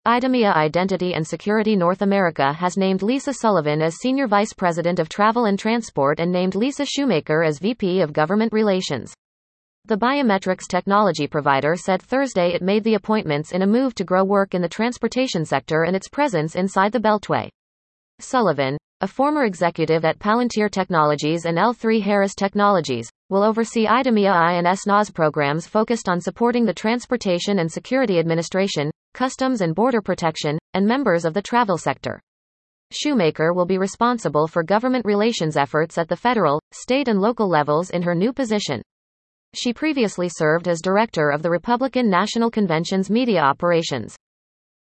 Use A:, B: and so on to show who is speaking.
A: IDEMIA Identity and Security North America has named Lisa Sullivan as Senior Vice President of Travel and Transport and named Lisa Shoemaker as VP of Government Relations. The biometrics technology provider said Thursday it made the appointments in a move to grow work in the transportation sector and its presence inside the Beltway. Sullivan, a former executive at Palantir Technologies and L3Harris Technologies, will oversee IDEMIA and SNOS programs focused on supporting the Transportation and Security Administration, Customs and Border Protection, and members of the travel sector. Shoemaker will be responsible for government relations efforts at the federal, state and local levels in her new position. She previously served as director of the Republican National Convention's media operations.